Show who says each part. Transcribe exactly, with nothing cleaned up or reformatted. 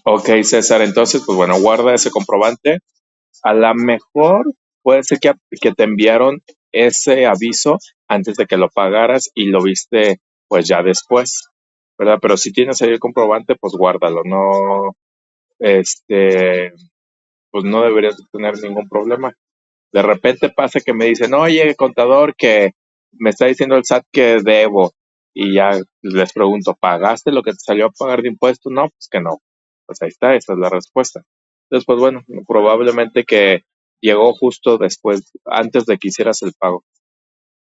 Speaker 1: Ok, César, entonces, pues bueno, guarda ese comprobante. A lo mejor puede ser que, que te enviaron ese aviso antes de que lo pagaras y lo viste pues ya después, ¿verdad? Pero si tienes ahí el comprobante, pues guárdalo, no, este, pues no deberías de tener ningún problema. De repente pasa que me dicen, oye, contador, que me está diciendo el S A T que debo. Y ya les pregunto, ¿pagaste lo que te salió a pagar de impuestos? No, pues que no. Pues ahí está, esa es la respuesta. Entonces, pues bueno, probablemente que llegó justo después, antes de que hicieras el pago.